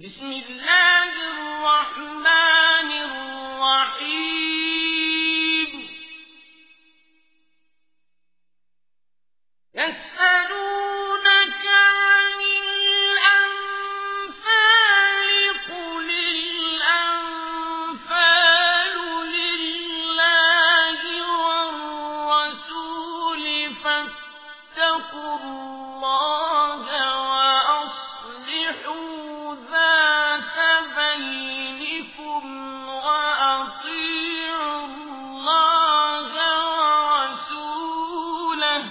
بسم الله الرحمن الرحيم يسألونك عن الأنفال قل الأنفال لله والرسول فاتقوا الله وأصلحوا ذات بينكم وأطيعوا الله ورسوله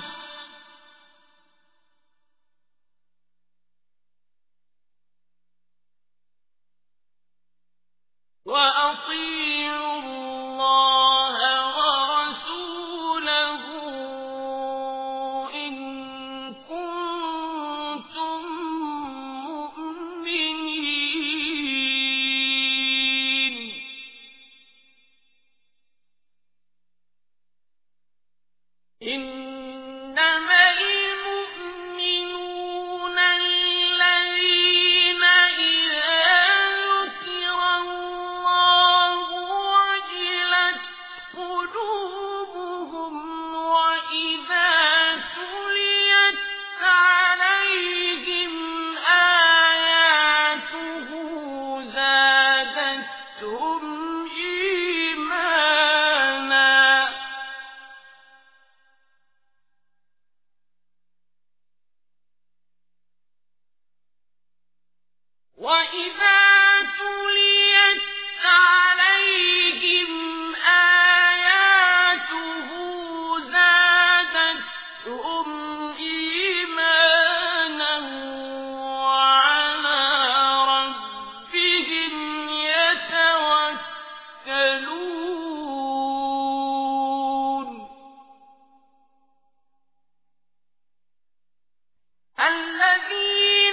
إن كنتم مؤمنين إنما المؤمنون الذين إذا ذكر الله وجلت قلوبهم وإذا تليت عليهم آياته زادتهم إيمانا وإذا تليت عليهم آياته زادتهم إيمانا وعلى ربهم يتوكلون الذين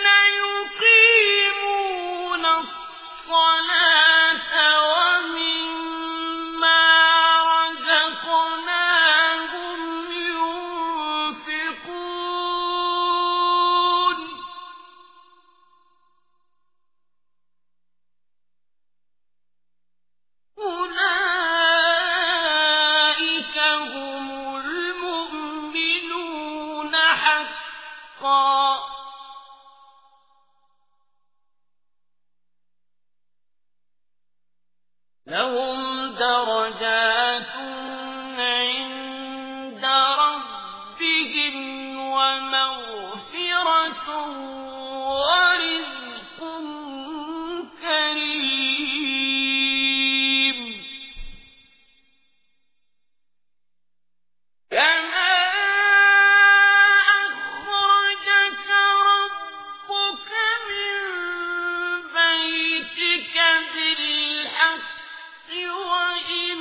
يقيمون الصلاة ومما رزقناهم ينفقون أولئك هم المؤمنون حقا لهم درجات عند ربهم ومغفرة ورزق كريم كما أخرجك ربك من بيتك بالحق وإن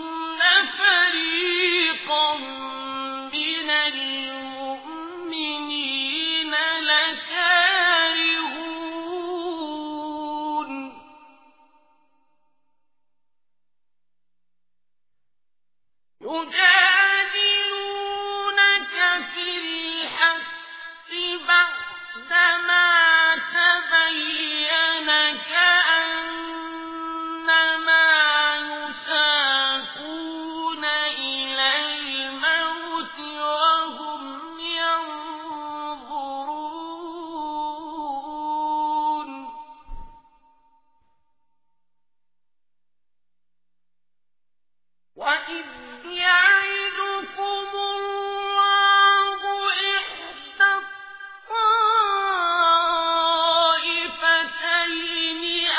فريقا من المؤمنين لكارهون يجادلونك في الحق بعدما تبين كأنما يساقون إلى الموت وهم ينظرون وإذ يعدكم الله إحدى الطائفتين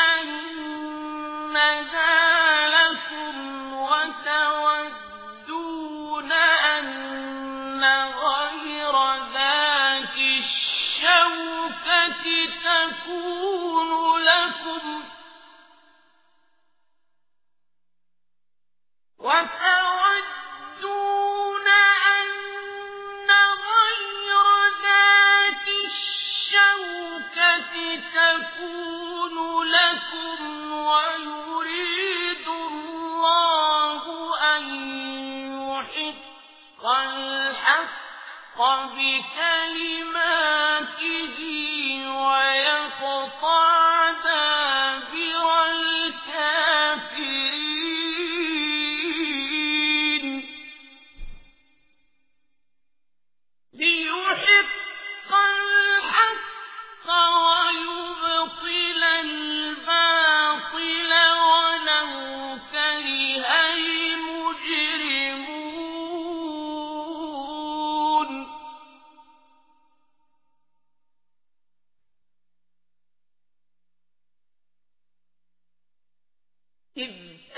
أنها لكم وتودون أن غير ذات الشوكة تكون لكم ويريد الله أن يحق الحق بكلماته ويقطع دابر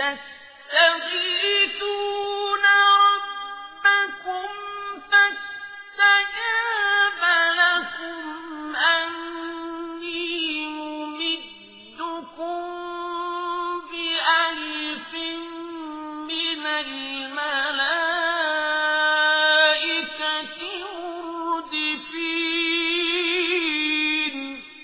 تستغيثون ربكم فاستجاب لكم أني ممدكم بألف من الملائكة مردفين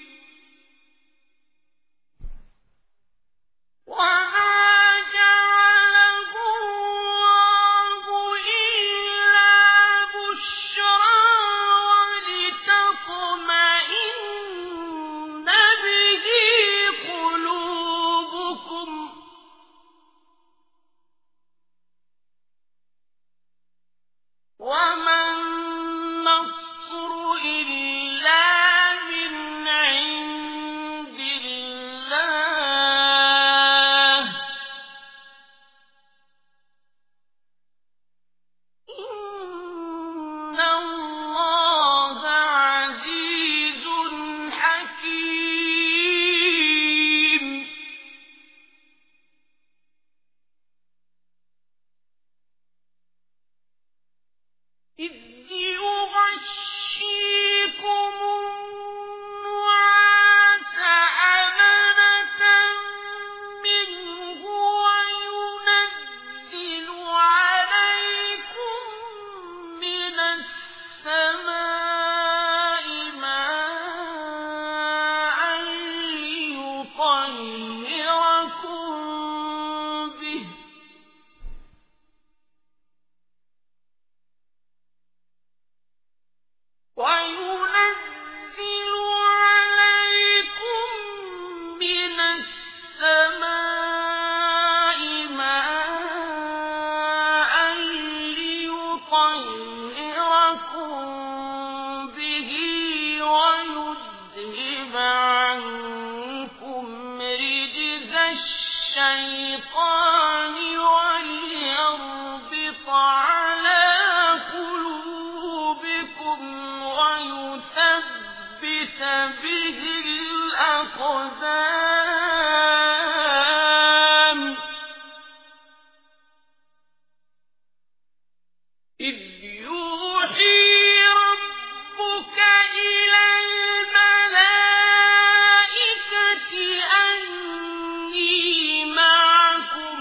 وما جعله الله إلا بشرى ولتطمئن به قلوبكم وما النصر إلا من عند الله إن الله عزيز حكيم إذ يغشيكم النعاس أمنة منه وينزل عليكم من السماء ماء ليطهركم به وينزل عليكم من السماء ماء ليطهركم به ويذهب عنكم رجز الشيطان وليربط على قلوبكم ويثبت به الأقدام إذ يوحي ربك إلى الملائكة أني معكم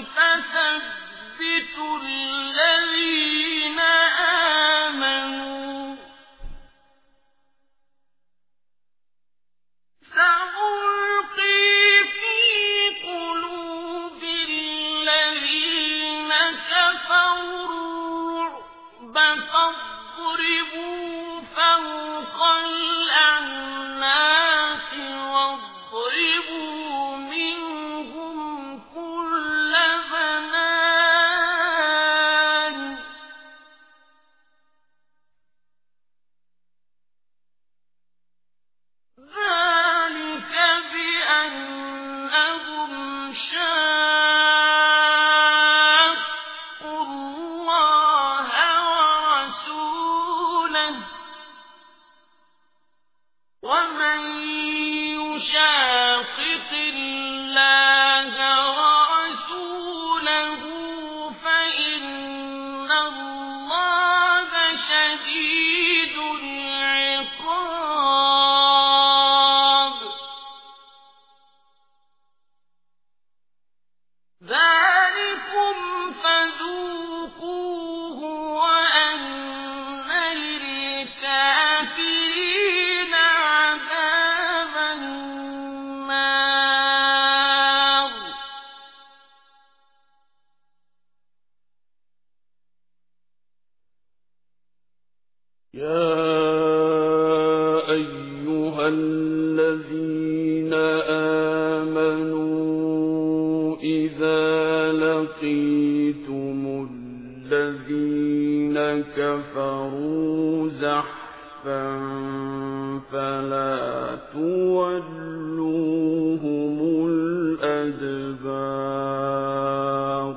فثبتوا الذين آمنوا سألقي في قلوب الذين كفروا الرعب فاضربوا فوق الأعناق واضربوا منهم كل بنان ذلك بأنهم شاقوا الله ورسوله ومن يشاقق الله ورسوله فإن الله شديد العقاب ذلكم فذوقوه وأن للكافرين عذاب النار يا أيها الذين آمنوا إذا لقيتم الذين كفروا زحفا فلا تولوهم الأدبار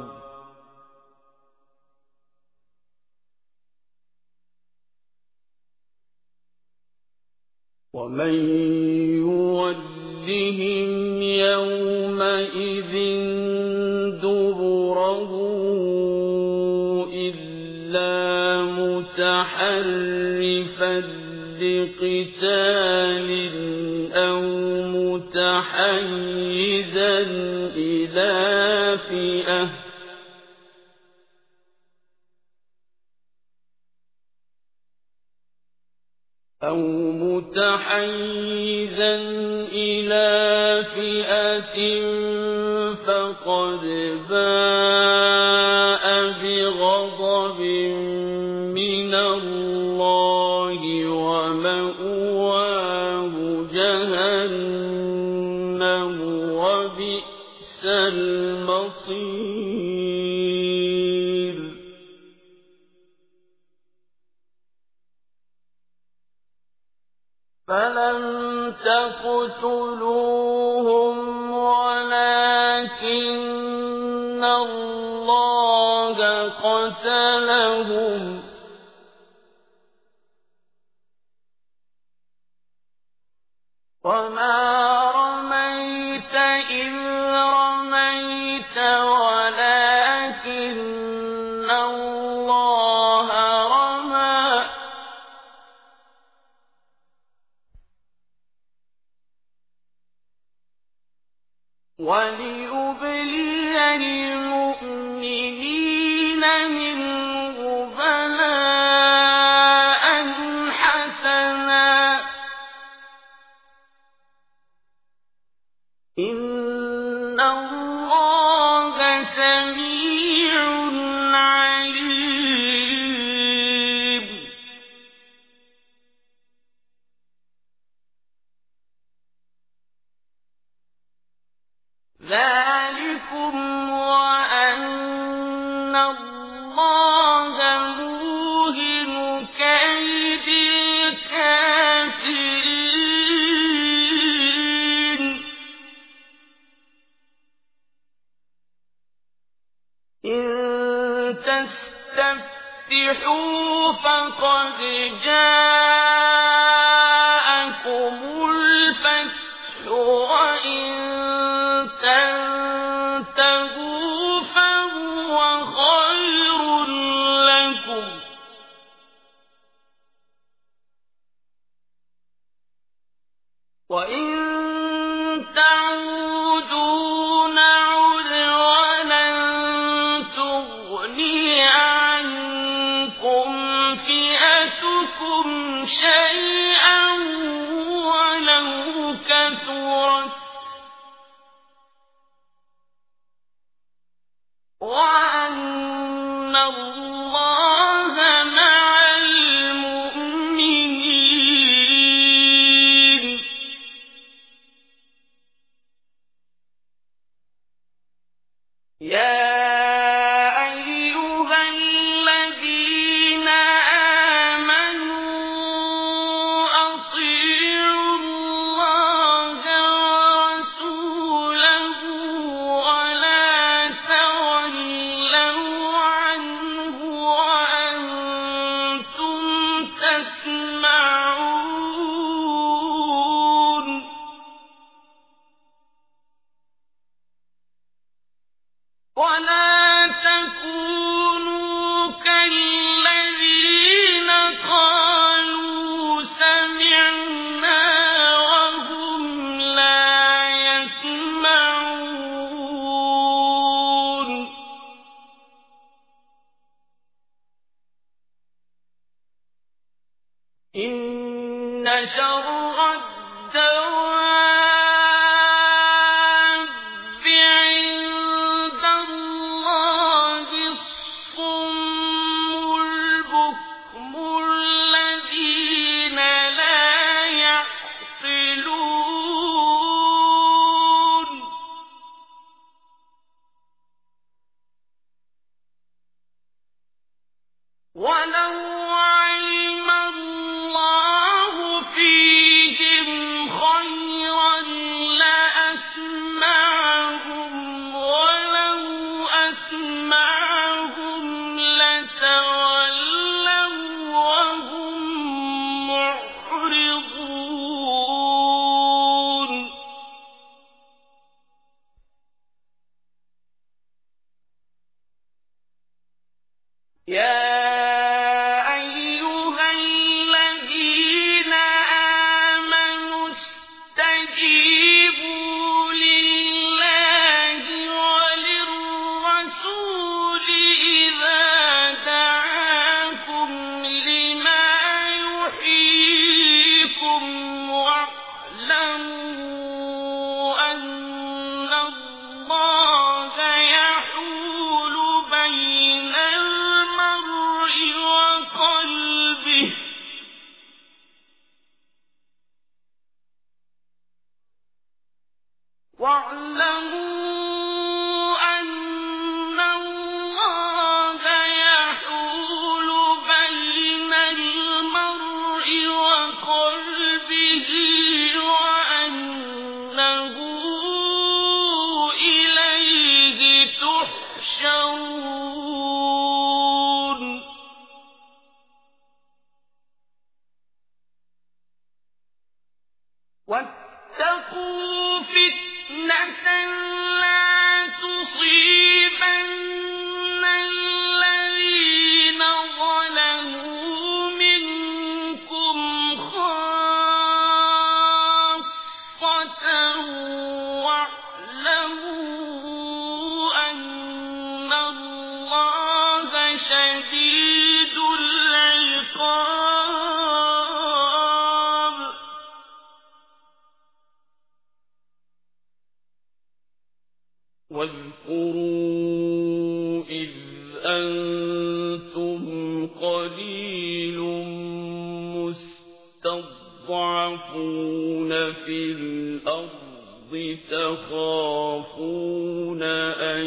ومن يولهم يومئذ دبرا لقتال أو متحيزا إلى فئة فقد باء بغضب من الله ومأواه جهنم وبئس المصير فلم تقتلوهم ولكن الله قتلهم وما رميت إذ رميت ولكن الله رمى وليبلي المؤمنين منه بلاء حسنا إن الله سميع عليم ذلكم وأن الله موهن كيد الكافرين إن تستفتحوا فقد جاءكم الفتح وإن تنتهوا فهو خير لكم وإن تعودوا نعد ولن تغني عنكم فئتكم شيئا ولو كثرت وأن الله مع المؤمنين يا أيها الذين آمنوا أطيعوا الله ورسوله ولا تولوا عنه وأنتم تسمعون ولا تكونوا كالذين قالوا سمعنا وهم لا يسمعون إن شر الدواب عند الله واعلموا أن الله يحول بين المرء وقلبه وأنه إليه تحشرون واتقوا فتنة لا تصيبن الذين ظلموا منكم خاصة واعلموا أن الله شديد العقاب واذكروا إذ أنتم قليل مستضعفون في الأرض تخافون أن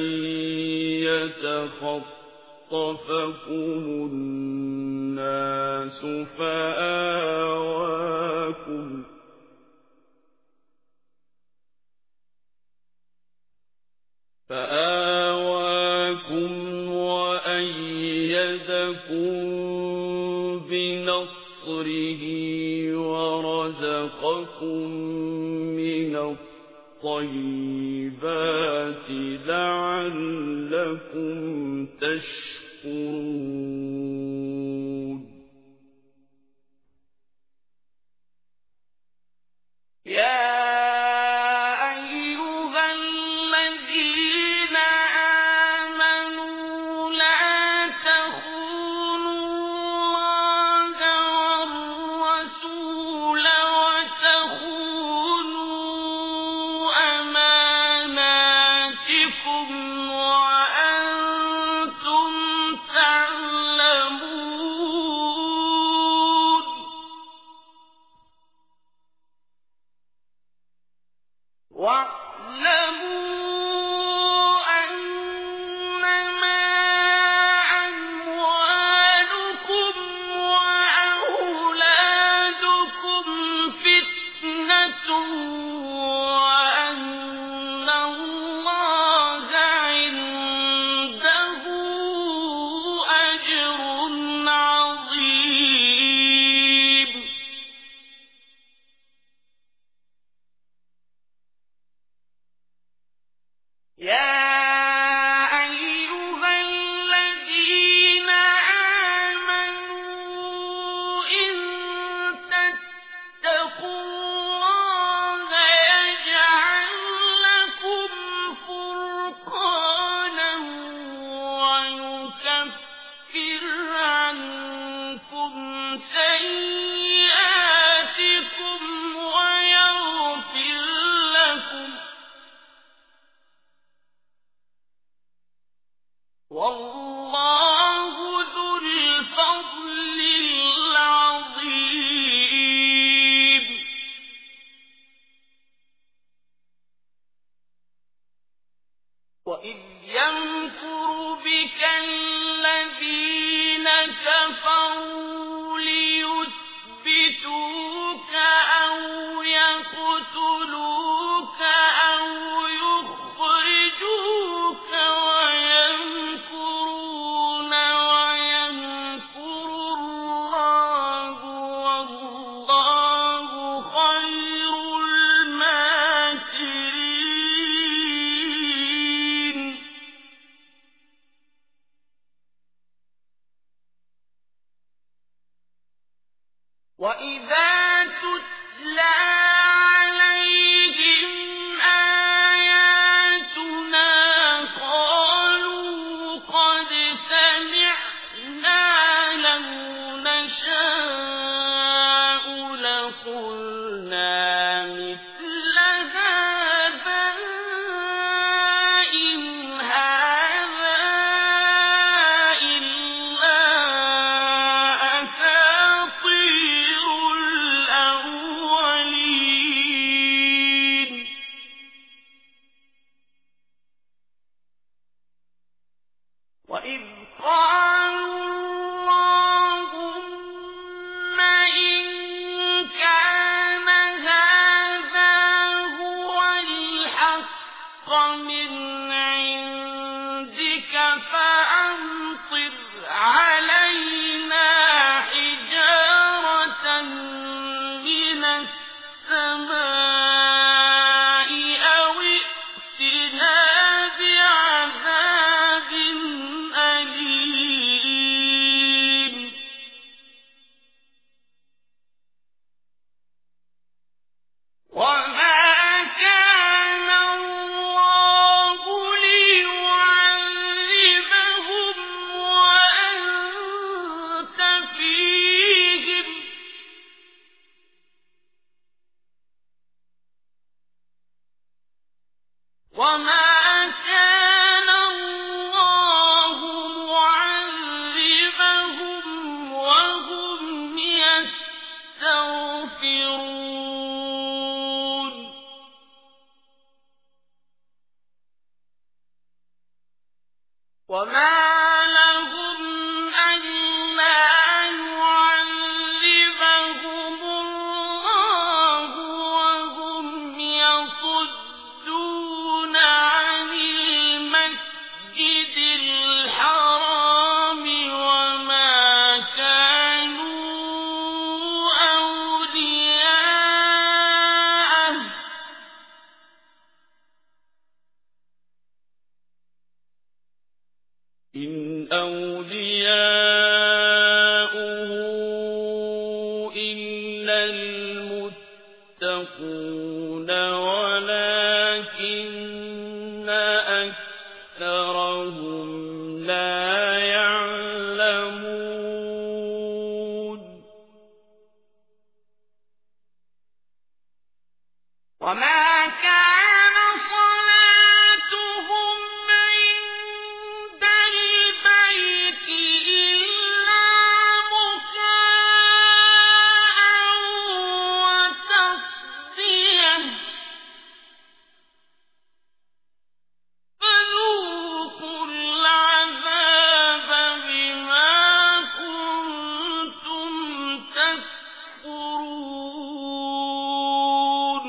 يتخطفكم الناس فآواكم وأيدكم بنصره ورزقكم من الطيبات لعلكم تشكرون واعلموا أنما أموالكم وأولادكم فتنة وأن الله عنده أجر عظيم الحق من عندك فأمطر علينا حجارة من السماء أو ائتنا بعذاب أليم وما كان الله ليعذبهم وأنت فيهم وما كان الله معذبهم وهم يستغفرون وما لهم ألا يعذبهم الله وهم يصدون عن المسجد الحرام وما كانوا أولياءه إن أولياؤه إلا المتقون ولكن أكثرهم لا يعلمون وما كان صلاتهم عند البيت إلا مكاء وتصدية فذوقوا العذاب بما كنتم تكفرون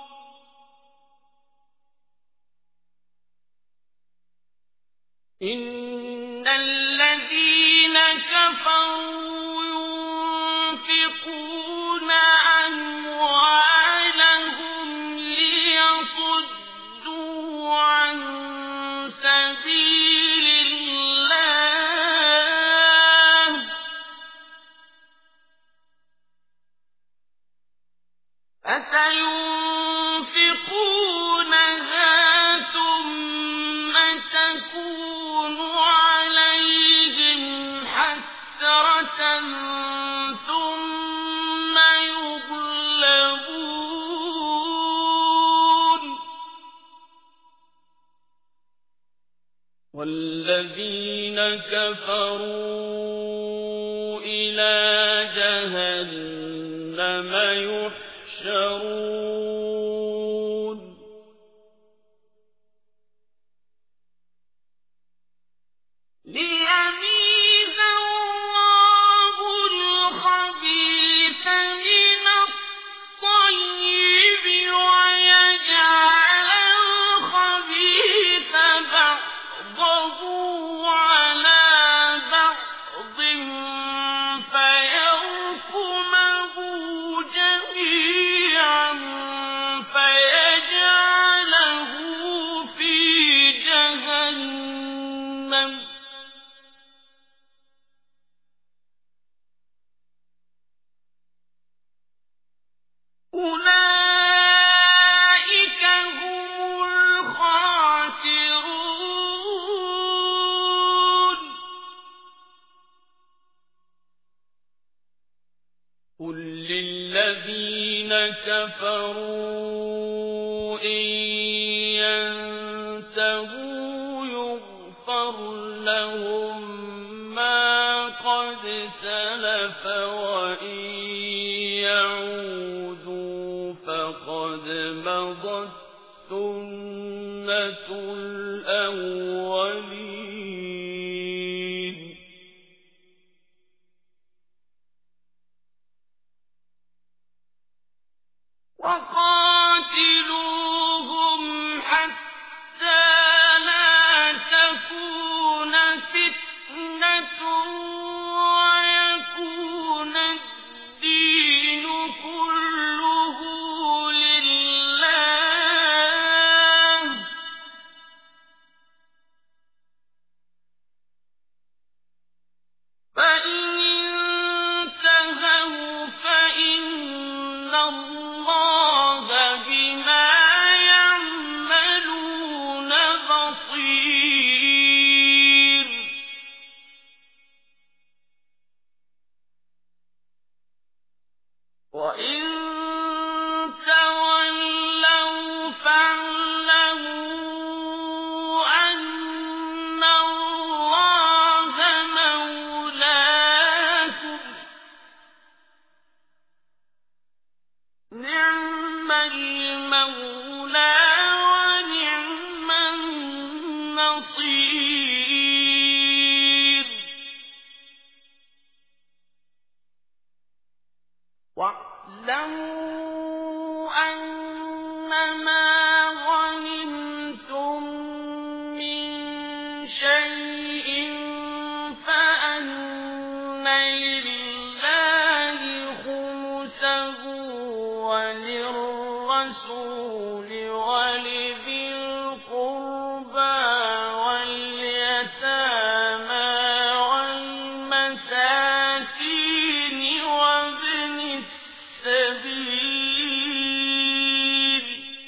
إن الذين كفروا ينفقون أموالهم ليصدوا عن سبيل الله فسينفقونها ثم تكون عليهم حسرة ثم يغلبون والذين كفروا إلى جهنم يحشرون ليميز الله الخبيث من الطيب ويجعل الخبيث بعضه على بعض فيركمه جميعا فيجعله في جهنم أولئك هم الخاسرون قل للذين كفروا إن ينتهوا يغفر لهم ما قد سلف وإن يعودوا فقد مضت سنة الأولين وقاتلوهم بصير وإن تولوا فاعلموا أن الله مولاكم نعم المولى ونعم النصير واعلموا أنما غنمتم من شيء فأن لله خمسه وللرسول ولذي القربى واليتامى والمساكين وابن السبيل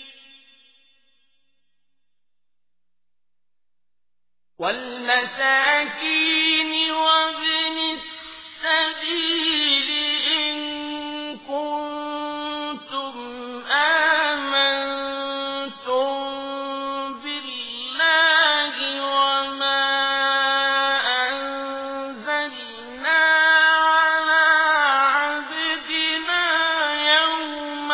إن كنتم آمنتم بالله وما أنزلنا على عبدنا يوم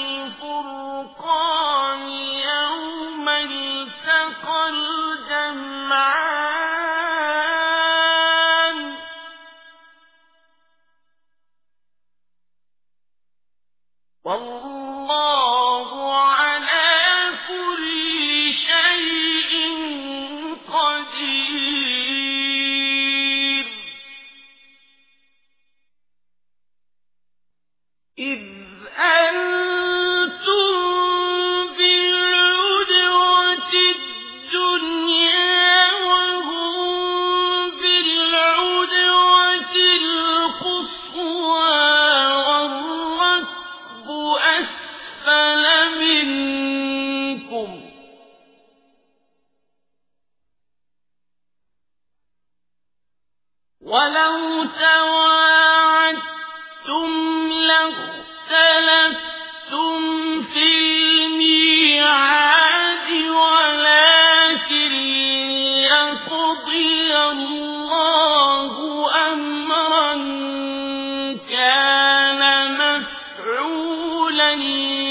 الفرقان يوم التقى الجمعان والله على كل شيء قدير إذ أنتم بالعدوة الدنيا وهم بالعدوة القصوى والركب أسفل منكم ولو تواعدتم لاختلفتم في الميعاد ولكن ليقضي الله أمرا كان مفعولا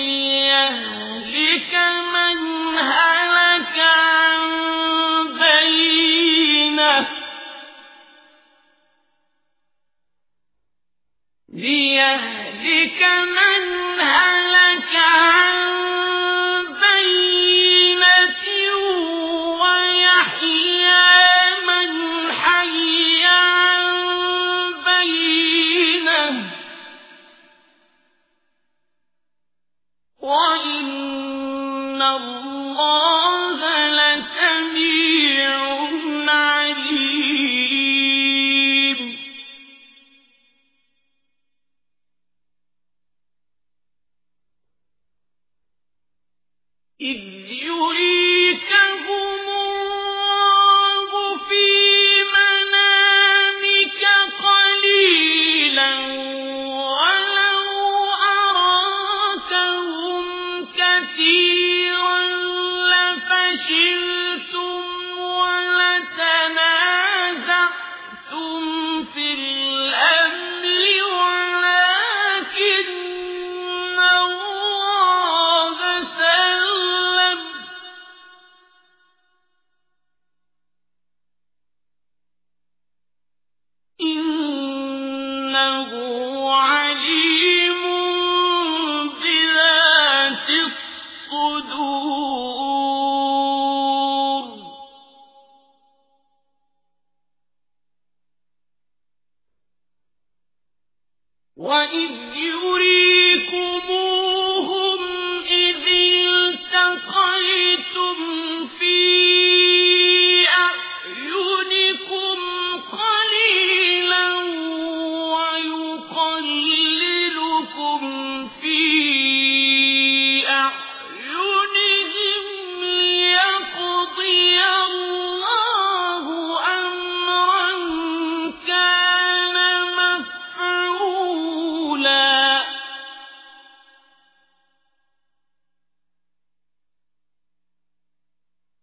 ليهلك من هلك عن بينة ويحيى من حي عن بينة وإن الله لسميع عليم إذ يريكهم الله في منامك قليلا ولو أراكهم كثيرا لفشلتم ولتنازعتم في الأمر ولكن الله سلم إنه عليم بذات الصدور وإذ يريكموهم إذ التقيتم في أعينكم قليلا ويقللكم في أعينهم ليقضي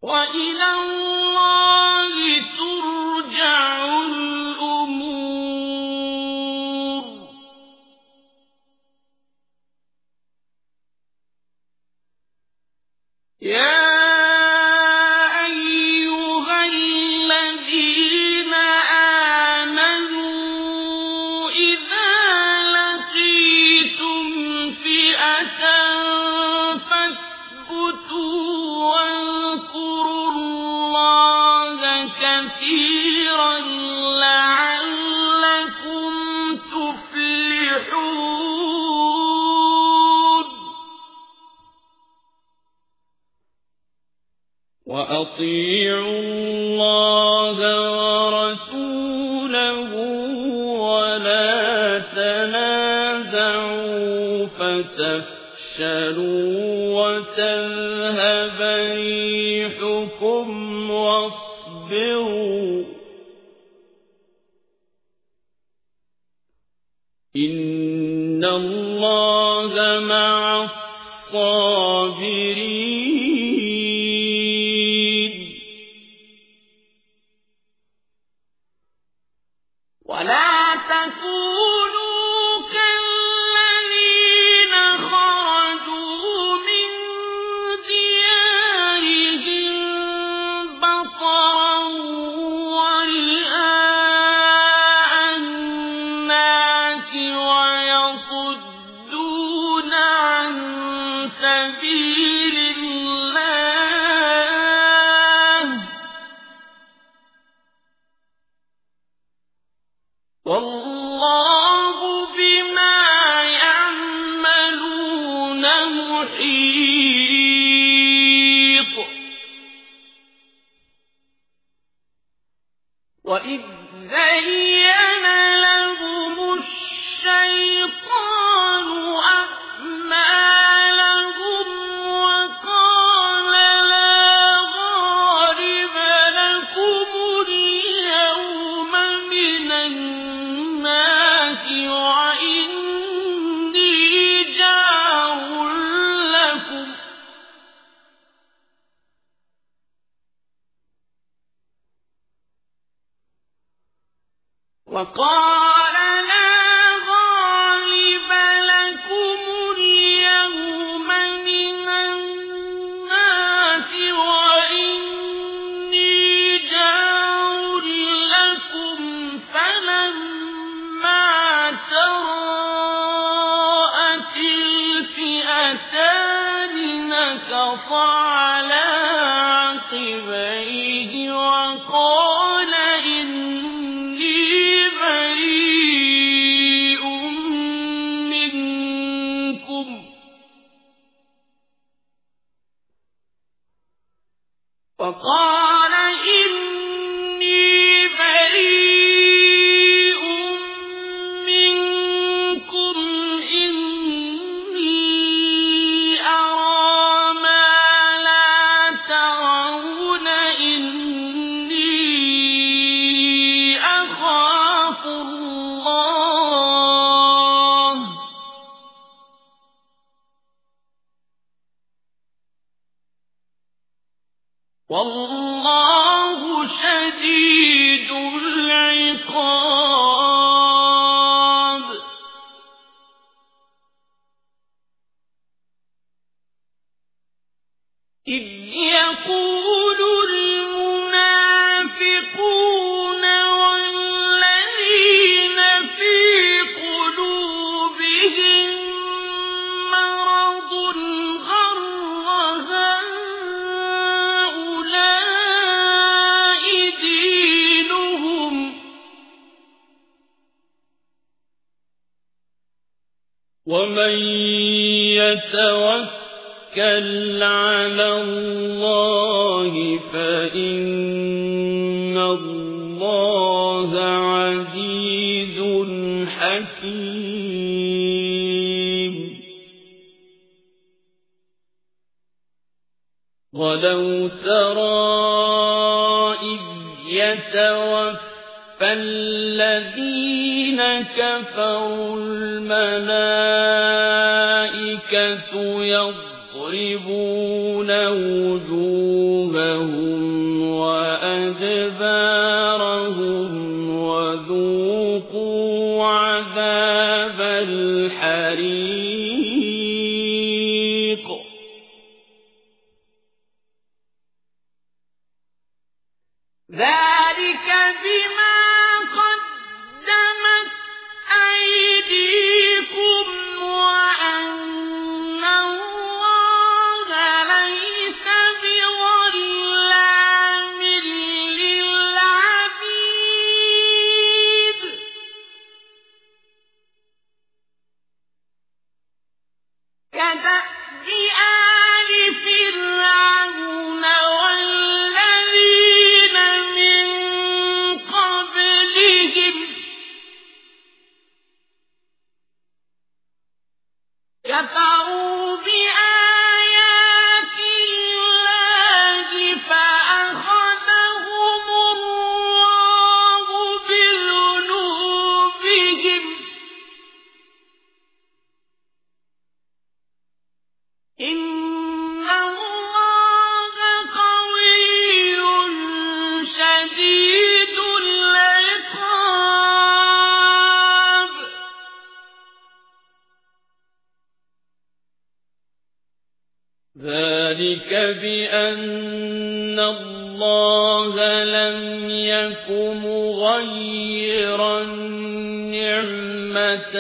وإلى الله ترجع الأمور. يا أيها الذين آمنوا إذا لقيتم فئة فاثبتوا واذكروا الله كثيرا لعلكم تفلحون. وأطيعوا الله ورسوله ولا تنازعوا فتفشلوا وتذهب ريحكم واصبروا إن الله مع الصابرين. ولا تكونوا كالذين خرجوا من ديارهم بطرا ورئاء الناس ويصدون عن سبيل الله والله بما يعملون محيط. وإذ زين لهم الشيطان أعمالهم وقال لا غالب لكم اليوم من الناس وإني جار لكم وقال لا غالب لكم اليوم من الناس وإني جار لكم فلما تراءت الفئتان نكص على عقبيه وقال إني بريء منكم إني أرى ما لا ترون إني أخاف الله والله شديد العقاب. إذ يقول المنافقون والذين في قلوبهم مرض غر هؤلاء دينهم ومن يتوكل على الله فإن الله عزيز حكيم. ولو ترى إذ يتوفى الذين كفروا الملائكة يضربون وجوههم خلفهم وأدبارهم وذوقوا عذاب الحريق ذلك بما قدمت أيديكم وأن الله ليس بظلام للعبيد كدأب آل فرعون والذين من قبلهم كفروا بآيات الله فأخذهم الله بذنوبهم إن الله قوي شديد العقاب ذلك بأن الله لم يك مغيرا نعمة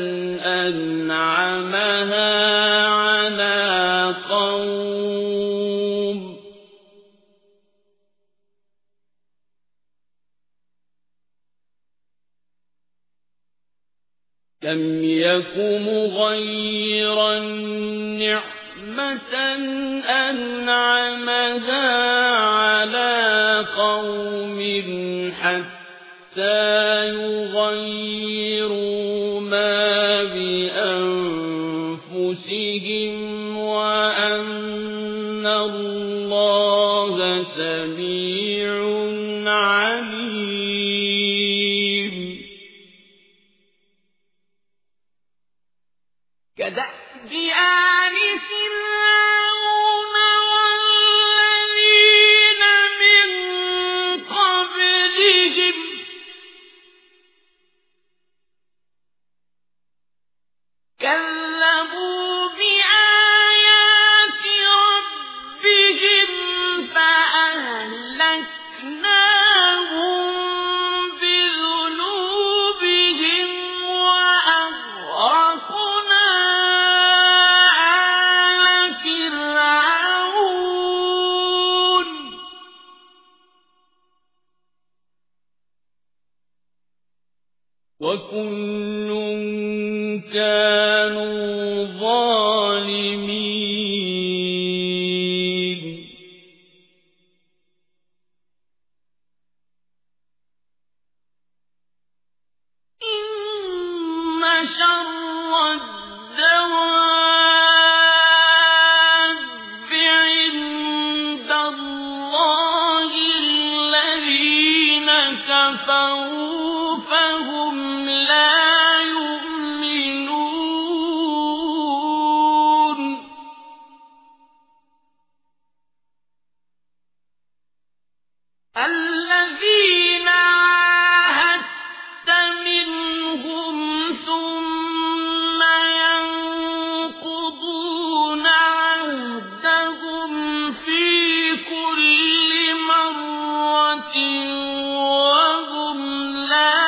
أنعمها على قوم لم يك مغيرا نعمة أنعمها على قوم حتى يغيروا ما بأنفسهم وأن الله سميع عليم كدأب آل فرعون والذين من قبلهم كذبوا بآيات ربهم فأهلكناهم بذنوبهم وأغرقنا آل فرعون وكل كانوا ظالمين إن شر الدواب عند الله الذين كفروا فهم لا يؤمنون الذين عاهدت منهم ثم ينقضون عهدهم في كل مرة وهم لا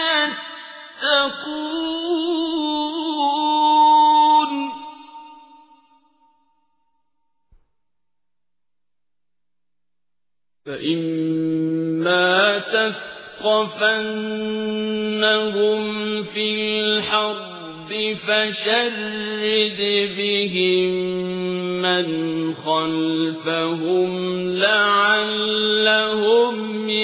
يتقون فإما تثقفنهم في الحرب فشرد بهم من خلفهم لعلهم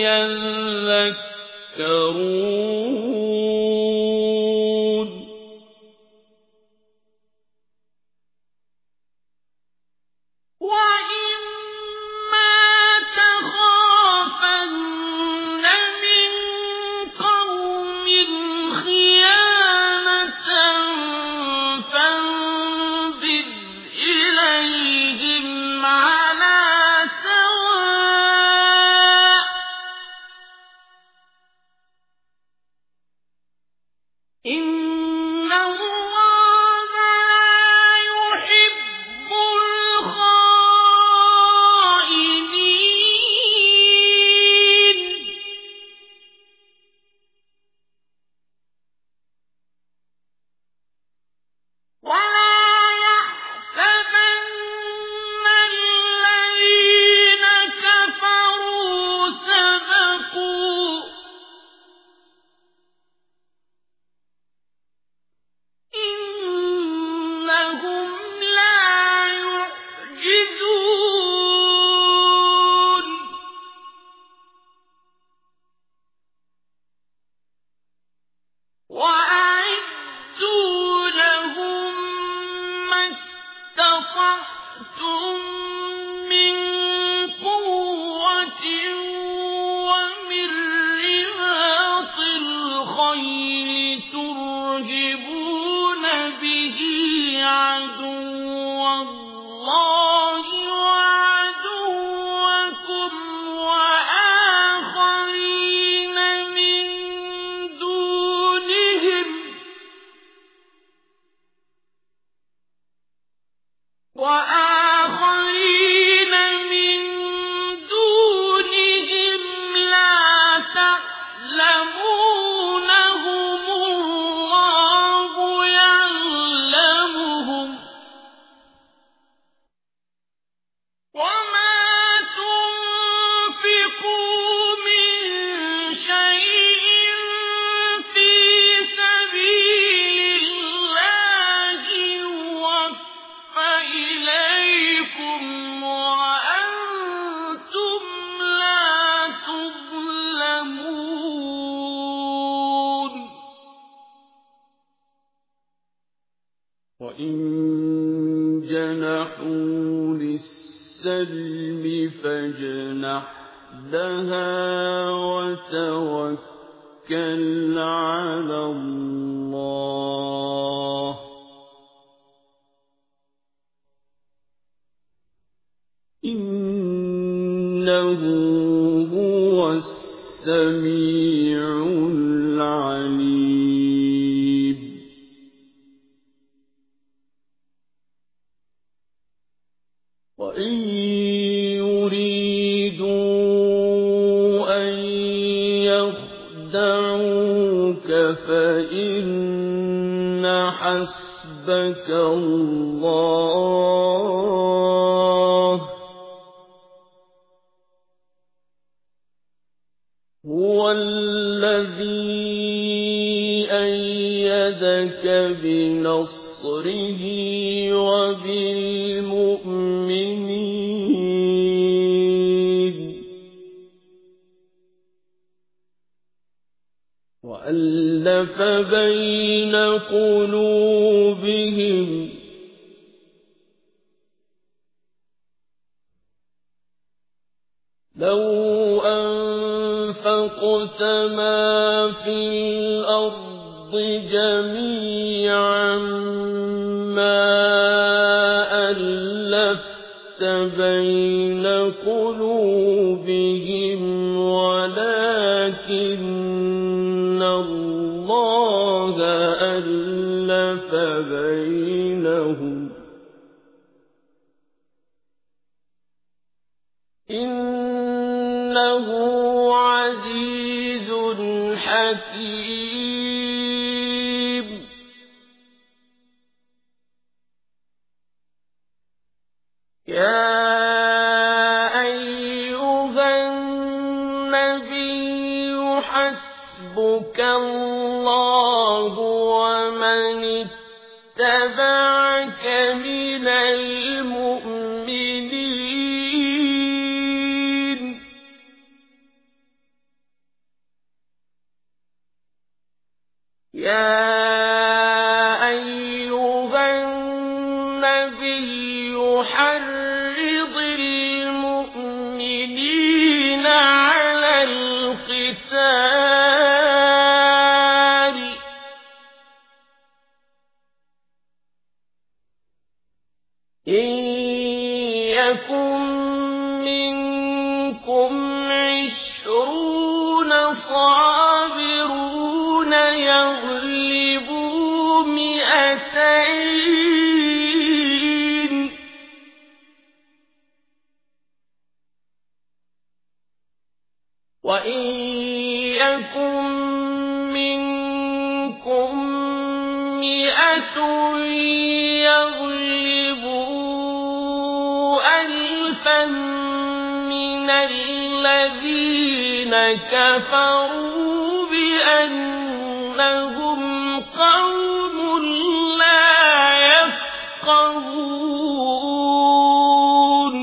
يذكرون وإما تخافن من قوم خيانة فانبذ إليهم على سواء جنحوا للسلم فاجنح لها وتوكل على الله إنه هو السميع العليم وإن يريدوا أن يخدعوك فإن حسبك الله هو الذي أيدك بنصره وبالمؤمنين وألف بين قلوبهم لو أنفقت ما في الأرض جميعا ما ألفت بين قلوبهم ولكن الله ألف بينهم إنه عزيز حكيم يا أيها النبي حسبك الله ومن اتبعك من المؤمنين يا أيها النبي حرض المؤمنين على القتال إن يكن منكم 20 صابرون يغلبوا 200 وإن يكن منكم 100 يغلبوا 1000 من الذين كفروا بأنهم قوم لا يفقهون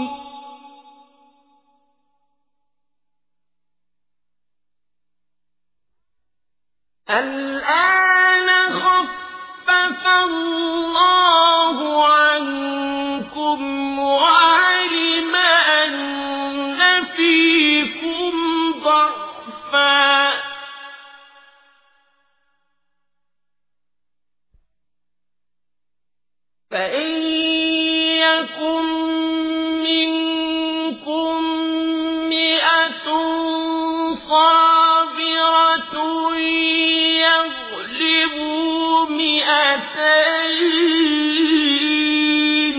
الآن خفف الله عنكم وعلم أن فيكم ضعفا فإن يكن منكم 100 صابرة يغلبوا 200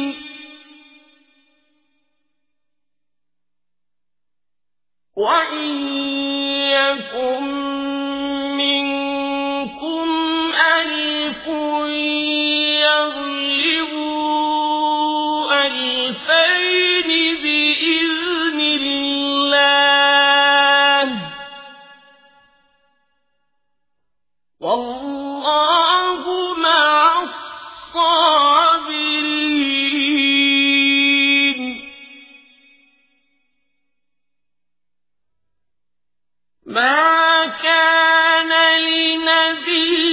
وإن يكن منكم 1000 يغلبوا 2000 بإذن الله والله مع الصابرين ما كان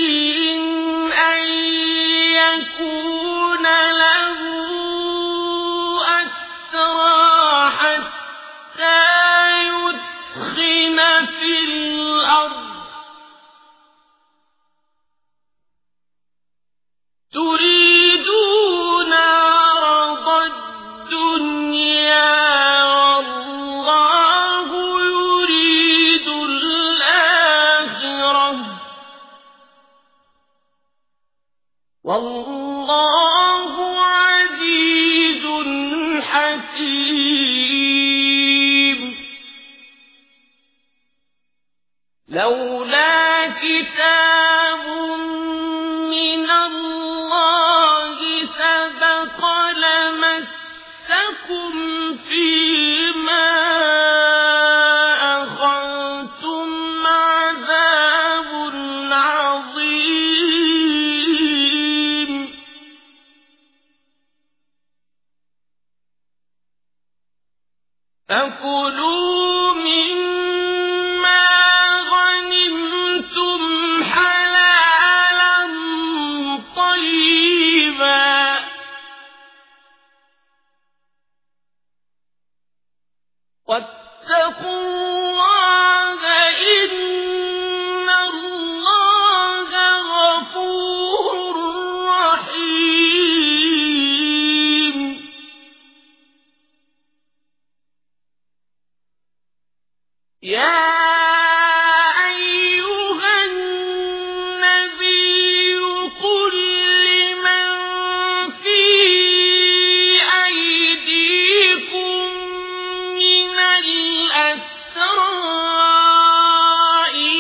لنبي أن يكون له لولا كتاب من الله سبق لمسكم فيما أخذتم عذاب عظيم فكلوا مما غنمتم حلالا طيبا واتقوا الله إن الله غفور رحيم يا أيها النبي قل لمن في أيديكم من الأسرى إن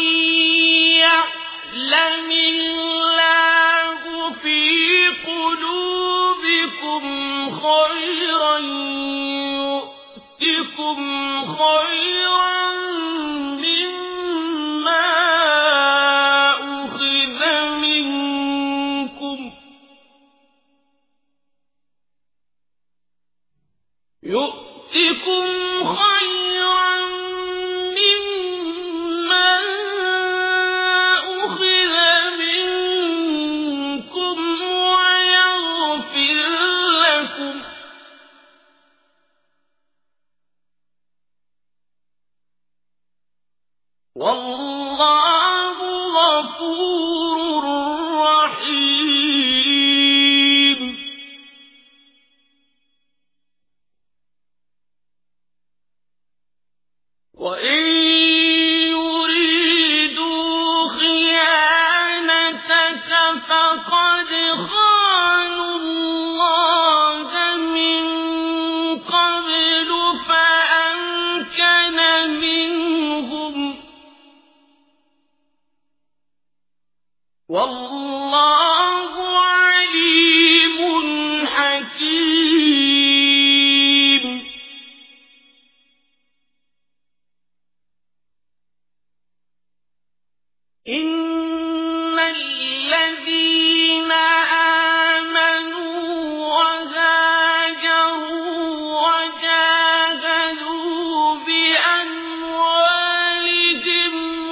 يعلم الله في قلوبكم خيرا يؤتكم خيرا مما أخذ منكم ويغفر لكم والله غفور رحيم وإن يريدوا خيانتك فقد خانوا الله من قبل فأمكن منهم والله عليم حكيم إن الذين آمنوا وهاجروا وجاهدوا بأموالهم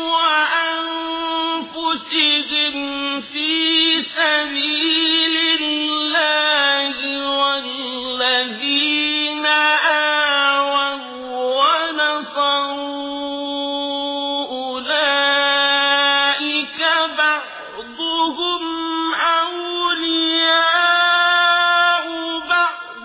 وأنفسهم في سبيل الله والذين آووا ونصروا أولئك بعضهم أولياء بعض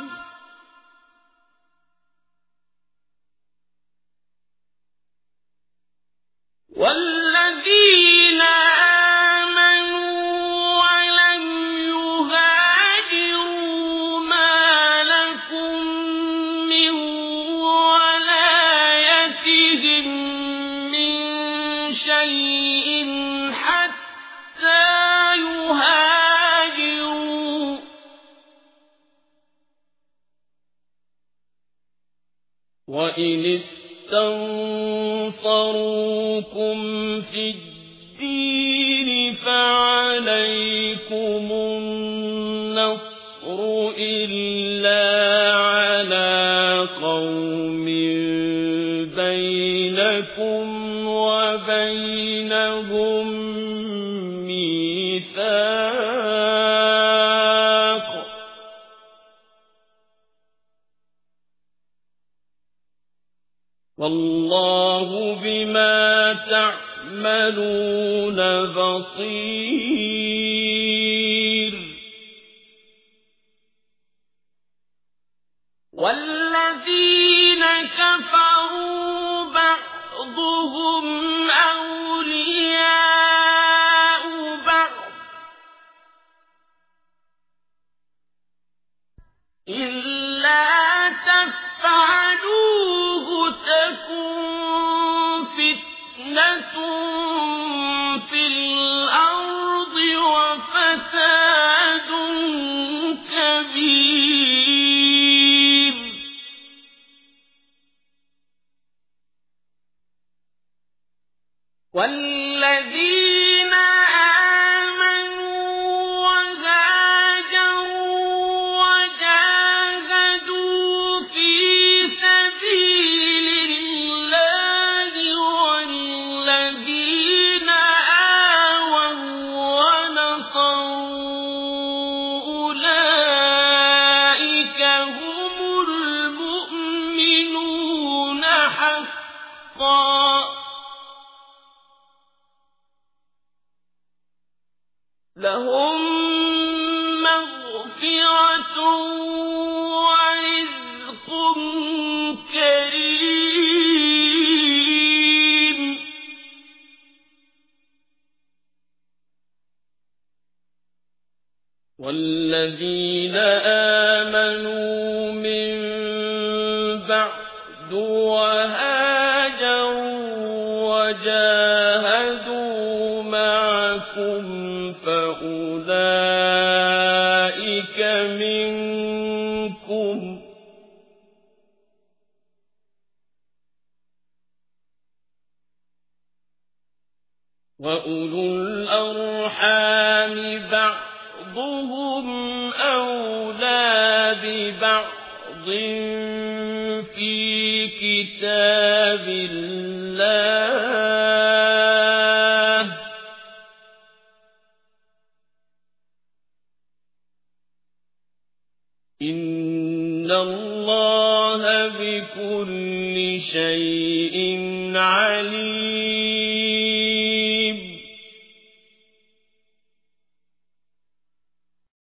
والذين آمنوا ولم يهاجروا ما لكم من ولايتهم من شيء حتى يهاجروا وإن استنصروكم في الدين فعليكم النصر إلا على قوم بينكم وبينهم ميثاق والله بما تعملون بصير والذين كفروا بعضهم أولياء بعض إلا تفعلوه تكن فتنة والذين آمنوا وهاجروا وجاهدوا في سبيل الله والذين آووا ونصروا أولئك هم المؤمنون حقا لهم مغفرة ورزق كريم والذين آمنوا من بعد وهاجروا وجاهدوا معكم فأولئك منكم وأولو الأرحام بعضهم أولى ببعض في كتاب الله إن الله بكل شيء عليم